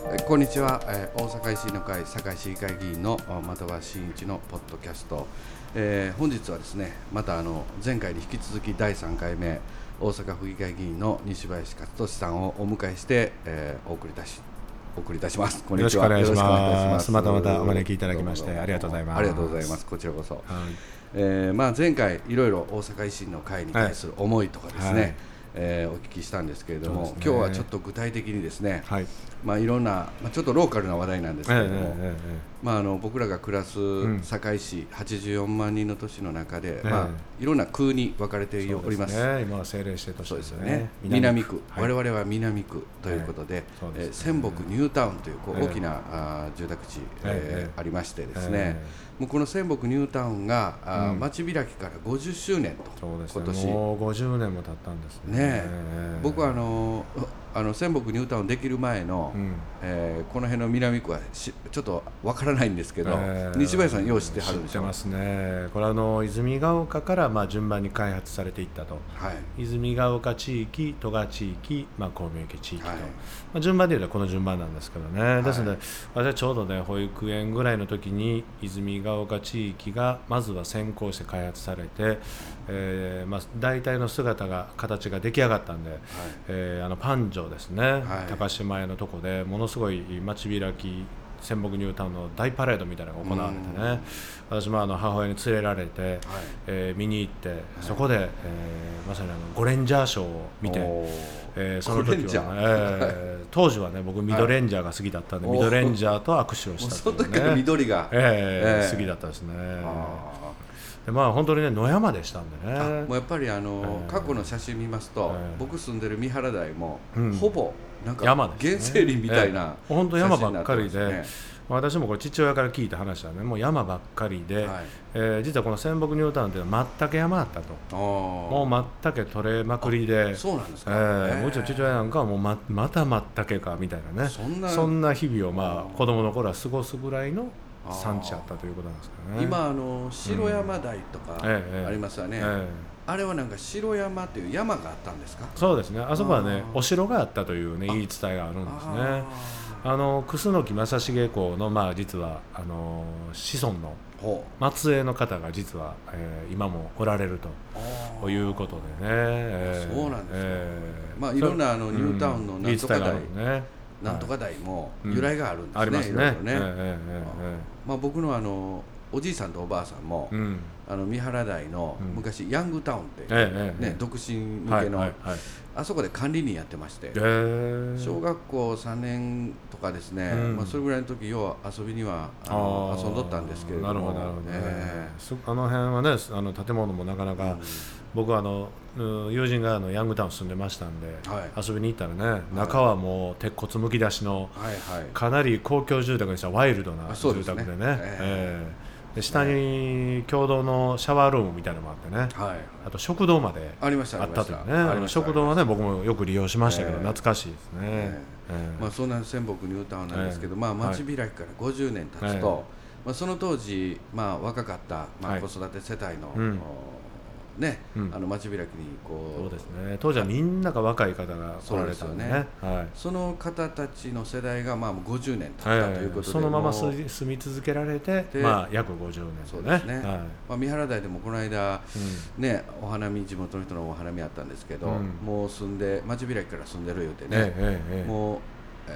こんにちは、大阪維新の会堺市議会議員の的場真一のポッドキャスト、本日はですね、また前回に引き続き第3回目大阪府議会議員の西林勝利さんをお迎えして、お送りいたします。こんにちは。 よろしくお願いします。またお招きいただきましてありがとうございます。 ありがとうございます。こちらこそ、前回いろいろ大阪維新の会に対する思いとかですね、お聞きしたんですけれども、今日はちょっと具体的にですね、いろんな、ちょっとローカルな話題なんですけれども、僕らが暮らす堺市84万人の都市の中で、いろんな区に分かれております。 今は政令指定都市ですよね。 南区、我々は南区ということで、仙北ニュータウンという大きな住宅地ありましてですね、もうこの仙北ニュータウンが街開きから50周年と、 今年もう50年も経ったんですね。 僕は仙北ニュータウンできる前の、この辺の南区はちょっとわからないんですけど、西林さんよう知ってはるでしょ。 知ってますね。これは泉ヶ丘から順番に開発されていったと、泉ヶ丘地域、戸賀地域、神戸池地域と、順番でいうとこの順番なんですけどね。ですので私はちょうどね保育園ぐらいの時に泉ヶ丘地域がまずは先行して開発されて、大体の形が出来上がったんで、パンジョですね、高島屋のとこでものすごい街開き仙北ニュータウンの大パレードみたいなのが行われてね、私も母親に連れられて、見に行って、そこで、まさにゴレンジャーショーを見て、その時は、当時はね僕ミドレンジャーが好きだったんで、ミドレンジャーと握手をしたその時から緑が、 好きだったですね。本当にね野山でしたんでね。 もうやっぱり過去の写真見ますと、僕住んでる三原台も、ほぼなんか原生林みたいな、 本当山ばっかりで、私もこれ父親から聞いた話はね、もう山ばっかりで、実はこの仙北ニュータウンっていうのは松茸山だったと。もう松茸取れまくりで、 そうなんですか。 うちの父親なんかはもうまた松茸かみたいなね、そんな日々を子供の頃は過ごすぐらいの産地あったということなんですけどね。 今城山台とかありますよね。あれはなんか城山という山があったんですか。 そうですね。あそこはねお城があったというね言い伝えがあるんですね。楠木正成公の実は子孫の末裔の方が実は、今もおられるということでね。 そうなんですか。いろんなニュータウンのなんとか台なんとか台も由来があるんですね。 ありますね。 僕のおじいさんとおばあさんも、三原台の昔ヤングタウンって独身向けのあそこで管理人やってまして、小学校3年とかですね、それぐらいの時よう遊びには遊んどったんですけれども。 なるほど。あの辺はね建物もなかなか、僕は友人がヤングタウン住んでましたんで、遊びに行ったらね、中はもう鉄骨むき出しの、かなり公共住宅にしたワイルドな住宅でね、で下に共同のシャワールームみたいなのもあってね、あと食堂まであったというね。食堂はね僕もよく利用しましたけど、懐かしいですね。 そんな仙北ニュータウンなんですけど、街開きから50年経つと、その当時若かった子育て世帯の街開きにそうですね。当時はみんなが若い方が来られたんでね。 その方たちの世代が50年経ったということで、 そのまま住み続けられて約50年。 そうですね。三原台でもこの間お花見、地元の人のお花見あったんですけど、もう街開きから住んでる言うてね、もう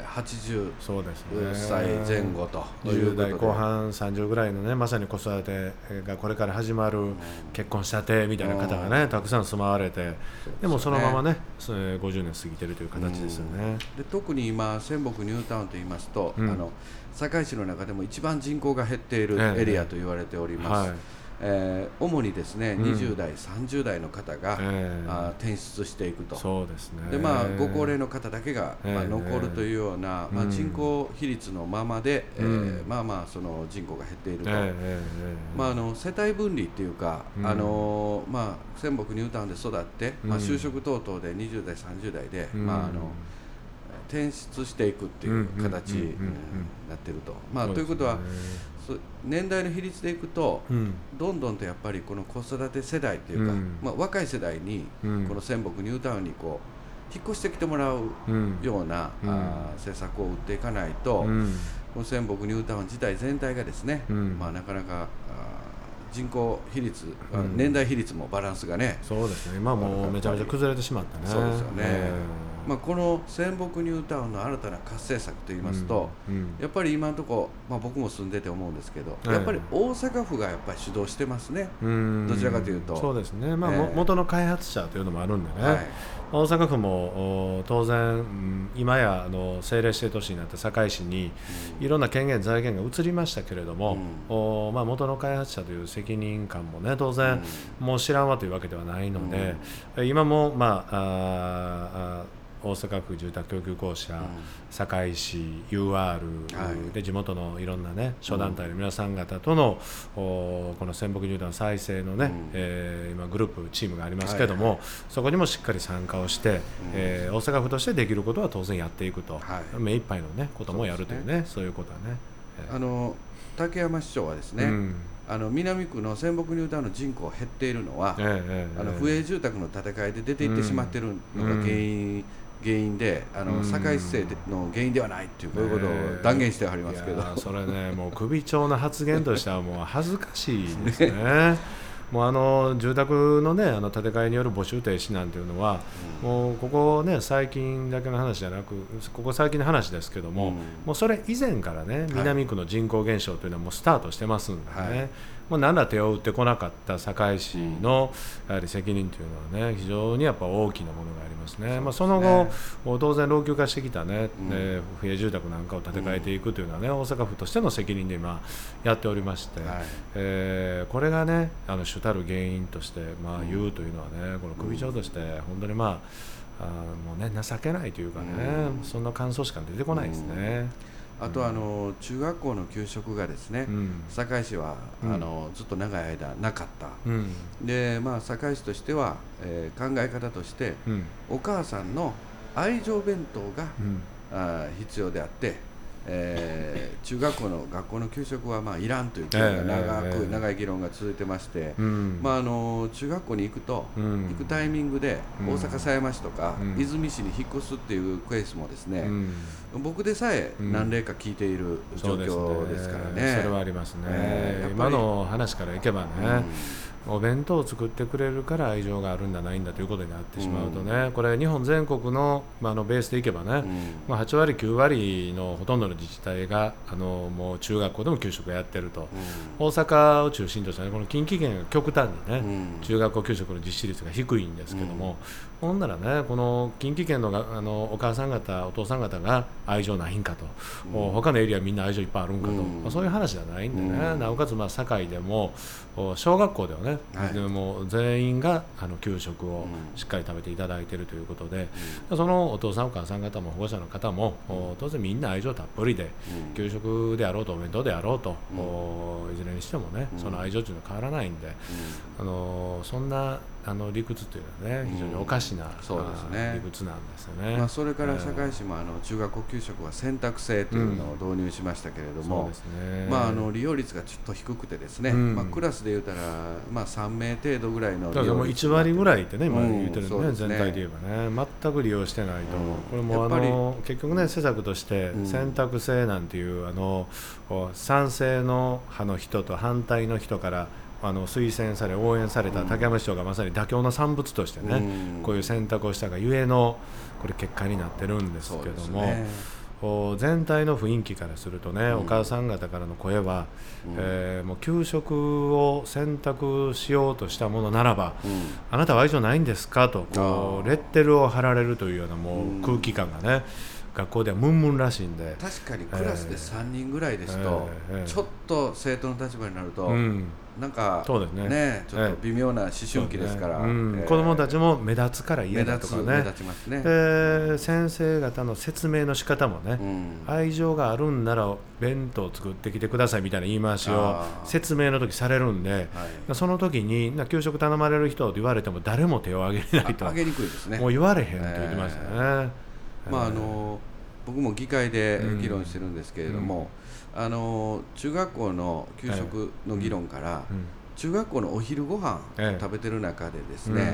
80歳前後という 10代後半30ぐらいのね、まさに子育てがこれから始まる、結婚したてみたいな方がねたくさん住まわれて、でもそのままね50年過ぎてるという形ですよね。 で特に今仙北ニュータウンといいますと、堺市の中でも一番人口が減っているエリアと言われております。主にですね20代、30代の方が転出していくと。 そうですね。 でご高齢の方だけが残るというような人口比率のままでその人口が減っていると。世帯分離っていうか仙北ニュータウンで育って就職等々で20代30代で転出していくっていう形になっていると。ということは年代の比率でいくと、どんどんとやっぱりこの子育て世代というか、若い世代にこの仙北ニュータウンに引っ越してきてもらうような、政策を打っていかないと、この仙北ニュータウン自体全体がですね、なかなか人口比率、年代比率もバランスがね、 そうですね、今もうめちゃめちゃ崩れてしまったね。 そうですよね、この仙北ニュータウンの新たな活性策といいますと、やっぱり今のところ、僕も住んでて思うんですけど、やっぱり大阪府がやっぱり主導してますね、どちらかというと。 そうですね、元の開発者というのもあるんでね、大阪府も当然、今や政令指定都市になって堺市にいろんな権限、財源が移りましたけれども、元の開発者という責任感もね、当然、もう知らんわというわけではないので、今も大阪府住宅供給公社、堺市、UR で地元のいろんなね諸団体の皆さん方とのこの仙北ニュータウン再生のね、今グループチームがありますけれども、そこにもしっかり参加をして、大阪府としてできることは当然やっていくと、目いっぱいのねこともやるというね、そういうことはね。 竹山市長はですね、南区の仙北ニュータウンの人口が減っているのは、不営住宅の建て替えで出ていってしまっているのが原因で、堺市政の原因ではないという、こういうことを断言してはりますけど、 それね、もう首長の発言としてはもう恥ずかしいですね。もう住宅のね建て替えによる募集停止なんていうのは、もうここね最近だけの話じゃなく、ここ最近の話ですけども、もうそれ以前からね南区の人口減少というのはもうスタートしてますんでね、もう何ら手を打ってこなかった堺市のやはり責任というのはね、非常にやっぱ大きなものがありますね。その後当然老朽化してきたね、不営住宅なんかを建て替えていくというのはね、大阪府としての責任で今やっておりまして、これがね主たる原因として言うというのはね、この首長として本当にもうね情けないというかね、そんな感想しか出てこないですね。 あと中学校の給食がですね、堺市はずっと長い間なかった、で堺市としては、考え方として、お母さんの愛情弁当が、必要であって、中学校の給食はいらんという議論が長い議論が続いてまして、中学校に行くタイミングで大阪狭山市とか和泉市に引っ越すっていうケースもですね、僕でさえ何例か聞いている状況ですからね。 それはありますね。今の話からいけばね、お弁当を作ってくれるから愛情があるんだないんだということになってしまうとね、これ日本全国の、ベースでいけばね、8割9割のほとんどの自治体がもう中学校でも給食をやってると、大阪を中心とした、この近畿圏が極端にね、中学校給食の実施率が低いんですけども、ほんならねこの近畿圏のお母さん方お父さん方が愛情ないんかと、他のエリアみんな愛情いっぱいあるんかと、そういう話じゃないんでね、なおかつ堺でも小学校ではね、もう全員が給食をしっかり食べていただいているということで、そのお父さんお母さん方も保護者の方も当然みんな愛情たっぷりで、給食であろうとお弁当であろうと、いずれにしてもねその愛情というのは変わらないんで、そんな理屈というのはね非常におかしな、理屈なんですよね。 それから堺市も中学校給食は選択制というのを導入しましたけれども、利用率がちょっと低くてですね、クラスで言うたら3名程度ぐらいの利用率、 もう1割ぐらいってね今言ってるんでね、全体で言えばね全く利用してないと、これも結局ね施策として選択制なんていう賛成の派の人と反対の人から推薦され応援された竹山市長がまさに妥協の産物としてね、こういう選択をしたがゆえのこれ結果になってるんですけども、全体の雰囲気からするとね、お母さん方からの声は、もう給食を選択しようとしたものならば、あなたは愛情ないんですかとレッテルを貼られるというようなもう空気感がね学校ではムンムンらしいんで、 確かにクラスで3人ぐらいですと、ちょっと生徒の立場になると、なんかそうですね、 ちょっと微妙な思春期ですから、 子どもたちも目立つから嫌だとかね、 目立ちますね。 先生方の説明の仕方もね、愛情があるんなら弁当を作ってきてくださいみたいな言い回しを説明の時されるんで、その時に給食頼まれる人と言われても誰も手を挙げないと、 挙げにくいですね。 もう言われへんって言ってましたね。 僕も議会で議論してるんですけれども、中学校の給食の議論から、中学校のお昼ご飯食べてる中でですね、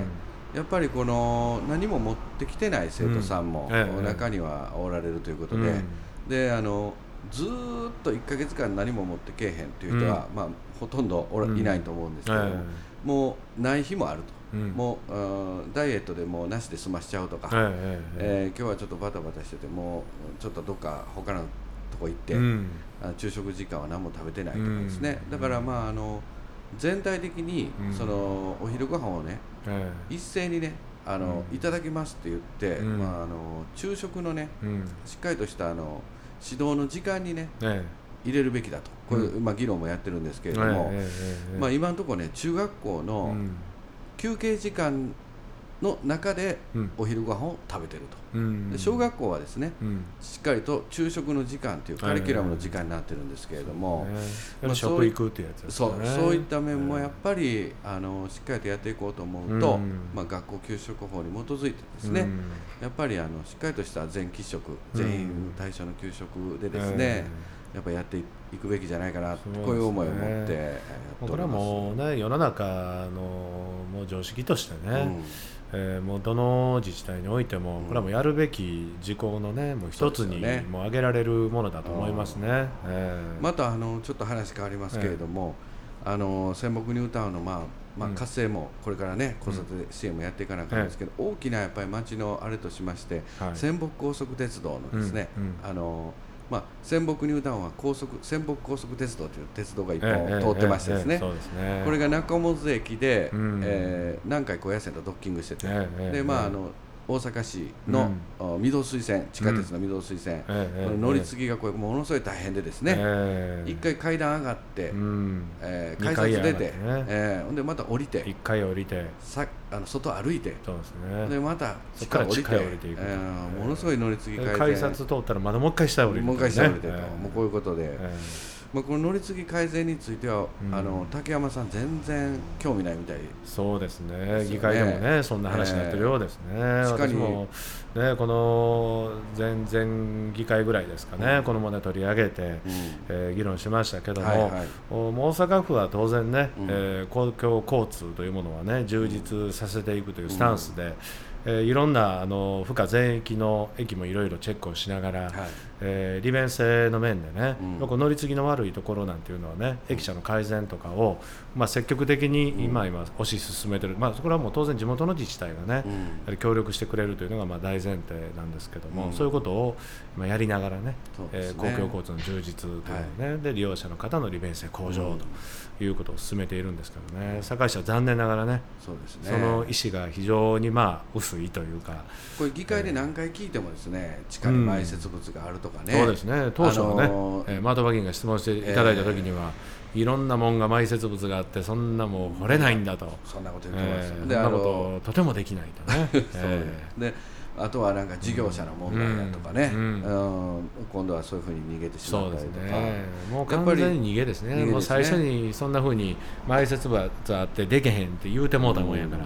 やっぱりこの何も持ってきてない生徒さんも中にはおられるということで、でずーっと1ヶ月間何も持ってけえへんという人は、まあ、ほとんどいないと思うんですけども、もうない日もあると、もうダイエットでもうなしで済ましちゃうとか、今日はちょっとバタバタしててもうちょっとどっか他のとこ行って、昼食時間は何も食べてないとかですね、だからまあ全体的にそのお昼ご飯をね、一斉にねいただきますって言って、まあ、昼食のね、しっかりとした指導の時間にね、入れるべきだと、これ、まあ、議論もやってるんですけれども、まあ、今のところね中学校の休憩時間の中でお昼ご飯を食べてると、で小学校はですね、しっかりと昼食の時間というカリキュラムの時間になってるんですけれども、 まあ、食育っていうやつですね。 そういった面もやっぱりしっかりとやっていこうと思うと、まあ、学校給食法に基づいてですね、やっぱりしっかりとした全喫食、全員対象の給食でですね、やっぱりやっていくべきじゃないかな、こういう思いを持ってやっております。 これはもうね、世の中のもう常識としてね、もうどの自治体においてもこれはもうやるべき事項のね、もう一つにもう挙げられるものだと思いますね。 またちょっと話変わりますけれども、泉北ニュータウンのまあ活性もこれからね子育て支援もやっていかなきゃいけないんですけど、大きなやっぱり町のあれとしまして、泉北高速鉄道のですね、まあ、泉北ニュータウンは泉北高速鉄道という鉄道が一本通ってましてですね、これが中本駅で、南海高野線とドッキングしてて、でまあ大阪市の御堂水線、地下鉄の御堂水線、乗り継ぎがこれものすごい大変でですね、一回階段上がって、改札出て、ほんでまた降りて、 一回降りて外歩いて、でまた地下降りていく、 ものすごい乗り継ぎ改札通ったらまだもう一回下降りて、 もう一回下降りてと、もうこういうことで。まあ、この乗り継ぎ改善については、竹山さん全然興味ないみたいそうですね、議会でもねそんな話になってるようですね。私もねこの前々議会ぐらいですかね、この問題取り上げて、議論しましたけども、もう大阪府は当然ね、公共交通というものはね充実させていくというスタンスで、いろんな府下全域の駅もいろいろチェックをしながら、利便性の面でね、乗り継ぎの悪いところなんていうのはね、駅舎の改善とかを、まあ、積極的に今推し進めてる、まあ、これはもう当然地元の自治体がね、やはり協力してくれるというのがまあ大前提なんですけども、そういうことを今やりながらね、公共交通の充実というのね、で利用者の方の利便性向上ということを進めているんですけどね、堺市は残念ながらね、その意思が非常にまあ薄いというか、 これ議会で何回聞いてもですね、地下に埋設物があるとかね、 そうですね、当初はね、的場議員が質問していただいたときには、いろんなもんが埋設物があって、そんなもう掘れないんだと、 そんなこと言ってました。 そんなこととてもできないとね。 であとはなんか事業者の問題だとかね、今度はそういうふうに逃げてしまったりとか、 もう完全に逃げですね。もう最初にそんなふうに埋設物あってできへんって言うてもうたもんやから、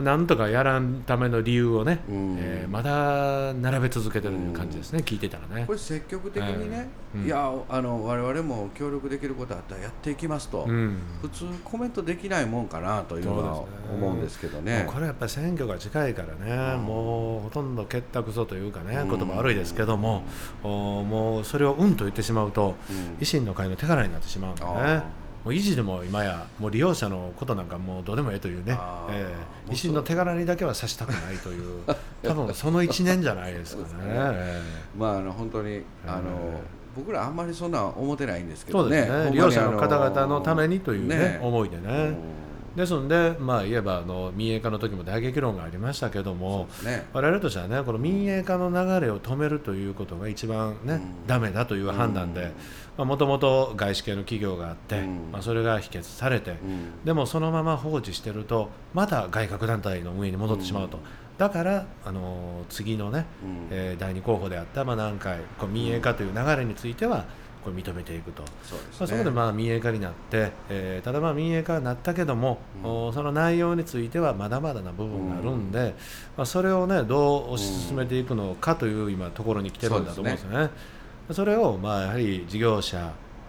なんとかやらんための理由をね、まだ並べ続けてるという感じですね、聞いてたらね。 これ積極的にね、いや我々も協力できることあったらやっていきますと、普通コメントできないもんかなというのは思うんですけどね。 これやっぱり選挙が近いからね、もうほとんど結託ぞというかね、言葉悪いですけども、もうそれをと言ってしまうと、維新の会の手柄になってしまうんだね。もう維持でも今やもう利用者のことなんかもうどうでもええというね、維新の手柄にだけはさしたくないという多分その1年じゃないですかね。 まあ本当に僕らあんまりそんな思ってないんですけどね。 そうですね、利用者の方々のためにというね、思いでね。ですので、まあ、言えば民営化の時も大激論がありましたけども、我々としてはね、この民営化の流れを止めるということが一番ね、ダメだという判断で、もともと外資系の企業があって、それが否決されて、でもそのまま放置してるとまた外郭団体の運営に戻ってしまうと。だから次のね、第2候補であった南海民営化という流れについてはこれ認めていくと。そこで民営化になって、ただ民営化になったけども、その内容についてはまだまだな部分があるんで、それをねどう推し進めていくのかという今ところに来てるんだと思うんですよね。それをやはり事業者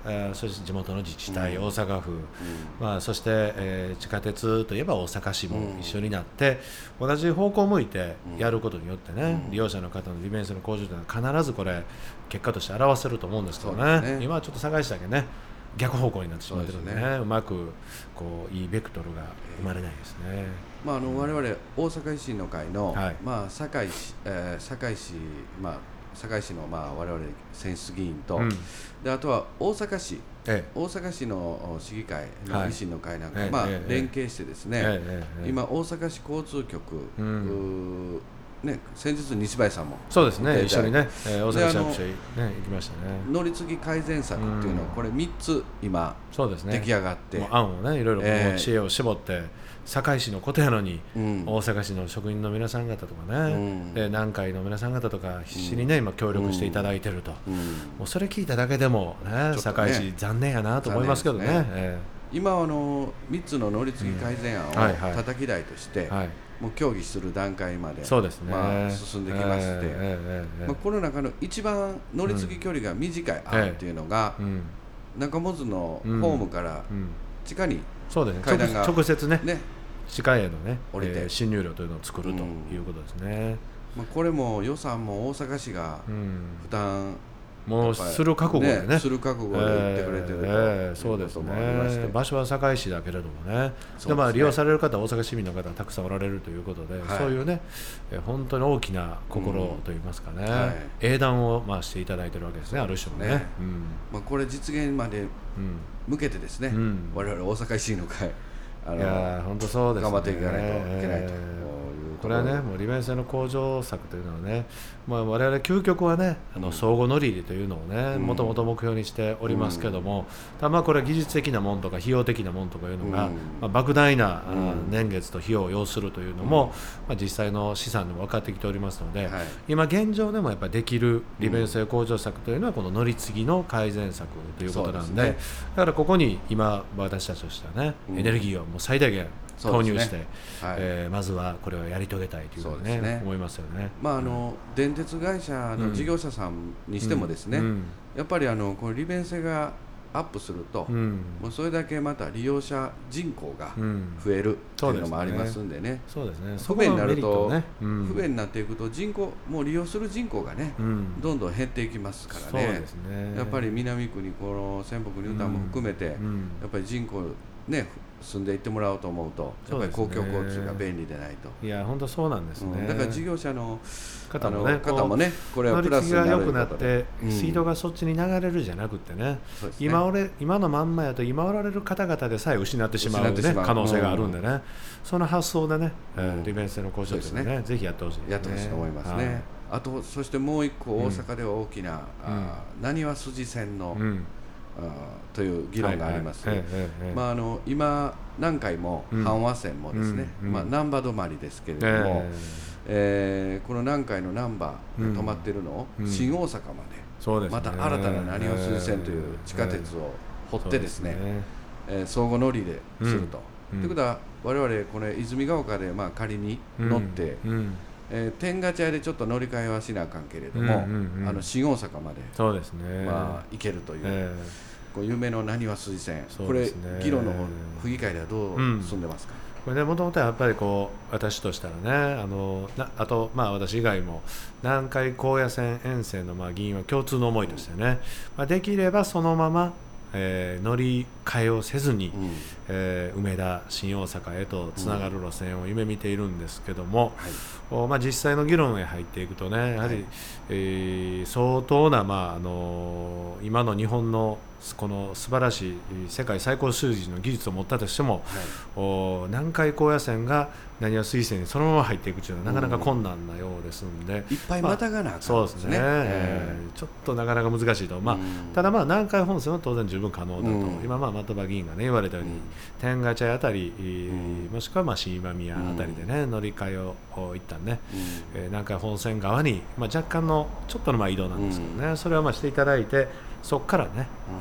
そして地元の自治体、大阪府、そして、地下鉄といえば大阪市も一緒になって、同じ方向を向いてやることによってね、利用者の方の利便性の向上というのは必ずこれ結果として表せると思うんですけどね。今はちょっと堺市だけね逆方向になってしまってるんでね、うまくいいベクトルが生まれないですね。 我々大阪維新の会の、堺市、堺市の我々選出議員と、であとは大阪市、大阪市の市議会の維新の会なんか、連携してですね、今大阪市交通局、先日西林さんもそうですね、一緒にね、大阪市役所に行きましたね。 乗り継ぎ改善策っていうのをこれ3つ今出来上がって、 案をねいろいろ知恵を絞って堺市のことやのに、大阪市の職員の皆さん方とかね、で南海の皆さん方とか必死にね、今協力していただいていると、もうそれ聞いただけでもね、堺市残念やなと思いますけどね。 今3つの乗り継ぎ改善案を叩き台として、もう協議する段階まで、 そうですね、 進んできまして、この中の一番乗り継ぎ距離が短い案っていうのが、中本のホームから地下に階段が直接ね地下へのね進入量というのを作るということですね。 これも予算も大阪市が負担もうする覚悟でね、 する覚悟で言ってくれてるということもありまして、 場所は堺市だけれどもね、で利用される方は大阪市民の方がたくさんおられるということで、そういうね本当に大きな心といいますかね、英断をしていただいているわけですね、ある種のね。 これ実現まで向けてですね、我々大阪維新の会いや本当そうですね、 頑張っていかないといけないと。 これはね、もう利便性の向上策というのはね、我々究極はね、相互乗り入れというのをね、もともと目標にしておりますけども、ただこれ技術的なものとか費用的なものとかいうのが、莫大な年月と費用を要するというのも、実際の試算でも分かってきておりますので、今現状でもやっぱりできる利便性向上策というのはこの乗り継ぎの改善策ということなんで、だからここに今私たちとしてはね、エネルギーをもう最大限投入して、まずはこれをやり遂げたいというふうに思いますよね。 電鉄会社の事業者さんにしてもですね、やっぱりこの利便性がアップすると、もうそれだけまた利用者人口が増えるというのもありますんでね、不便になると、不便になっていくと人口もう利用する人口がね、どんどん減っていきますからね。やっぱり南区にこの仙北ニュータウンも含めて、やっぱり人口ね住んでいってもらおうと思うと、やっぱり公共交通が便利でないと。 いや本当そうなんですね。 だから事業者の方もねこれはプラスになる乗り継ぎが良くなって水道がそっちに流れるじゃなくてね、今のまんまやと今おられる方々でさえ失ってしまう可能性があるんでね、その発想でね利便性の向上というのねぜひやってほしいですね。 やってほしいと思いますね。あとそしてもう一個大阪では大きななにわ筋線のという議論があります。今南海も阪和線もですね、難波止まりですけれども、この南海の難波で止まっているのを新大阪までまた新たななにわ筋線という地下鉄を掘ってですね、相互乗り入れすると。ということは我々これ泉ヶ丘で仮に乗って天下茶屋でちょっと乗り換えはしなあかんけれども、新大阪まで行けるという。夢のなにわ筋線、これ議論の府議会ではどう進んでますか。 これね、もともとはやっぱり私としたらね、あと私以外も南海高野線沿線の議員は共通の思いとしてね、できればそのまま乗り換えをせずに、梅田新大阪へとつながる路線を夢見ているんですけども、実際の議論へ入っていくとね、やはり、相当な、今の日本のこの素晴らしい世界最高水準の技術を持ったとしても、南海高野線がなにわ水線にそのまま入っていくというのはなかなか困難なようですので、 いっぱいまたがなあかんですね。 そうですね、ちょっとなかなか難しいと、ただ南海本線は当然十分可能だと、今的場議員がね言われたように、天下茶屋あたり、もしくは新今宮あたりでね、乗り換えを一旦ね、南海本線側に、若干のちょっとの移動なんですけどね、それはしていただいて、そこからね、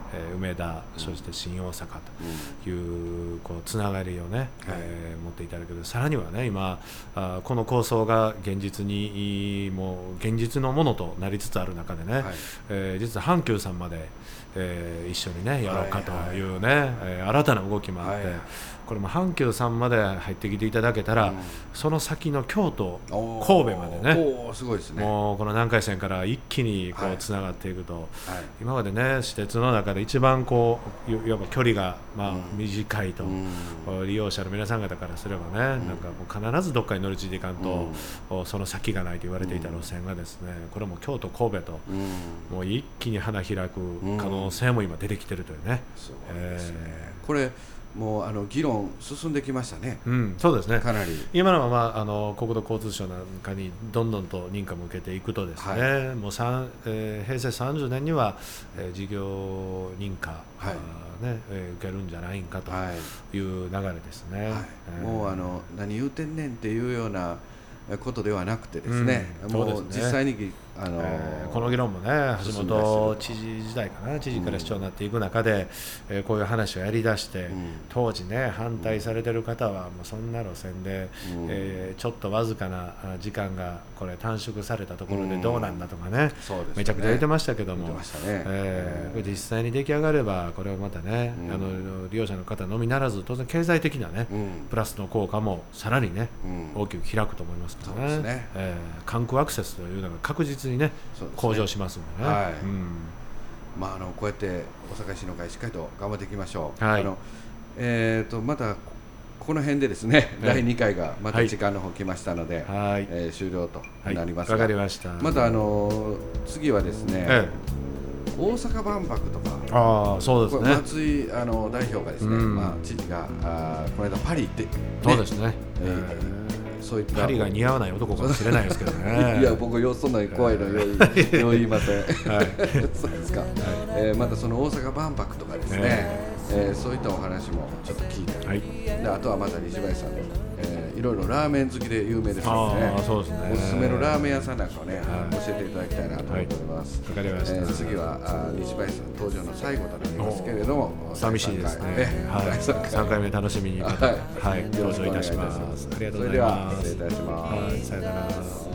梅田、そして新大阪というこうつながりをね、持っていただける。さらにはね、今この構想が現実にもう現実のものとなりつつある中でね、実は阪急さんまで、一緒にねやろうかというね、新たな動きもあって、これも阪急さんまで入ってきていただけたら、その先の京都、神戸までね、 すごいですね。 もうこの南海線から一気にこうつながっていくと、今までね私鉄の中で一番こういわば距離が短いと、利用者の皆さん方からすればね、なんかもう必ずどっかに乗り継いでいかんと、その先がないと言われていた路線がですね、これも京都、神戸と、もう一気に花開く可能性も今出てきてるというね。 これもう議論進んできましたね。 そうですね。 かなり今のまま国土交通省なんかにどんどんと認可を受けていくとですね、もう平成30年には、事業認可、受けるんじゃないかという流れですね。 もう何言うてんねんっていうようなことではなくてですね、もう実際にこの議論もね、橋本知事時代かな、知事から市長になっていく中で、こういう話をやりだして、当時ね反対されてる方はもうそんな路線で、ちょっとわずかな時間がこれ短縮されたところでどうなんだとかね、めちゃくちゃ言ってましたけども、これ実際に出来上がればこれはまたね、利用者の方のみならず当然経済的なね、プラスの効果もさらにね、大きく開くと思いますからね。観光アクセスというのが確実にね向上しますんでね。 こうやって大阪市の会しっかりと頑張っていきましょう。またこの辺でですね、第2回がまた時間の方来ましたので、終了となりますが、 わかりました。 また次はですね、大阪万博とか、 そうですね、 松井代表がですね、知事がこの間パリ行って、 そうですね、 そういったパリが似合わない男かもしれないですけどね。 いや僕そんなに怖いのよう言いません。そうですか。またその大阪万博とかですね、そういったお話もちょっと聞いて、であとはまた西林さんのいろいろラーメン好きで有名ですのでね、 そうですね、 おすすめのラーメン屋さんなんかをね、教えていただきたいなと思っております。 わかりました。 次は西林さん登場の最後となりますけれども、 寂しいですね。3回目楽しみに登場いたします。ありがとうございます。 それでは失礼いたします。 さよなら。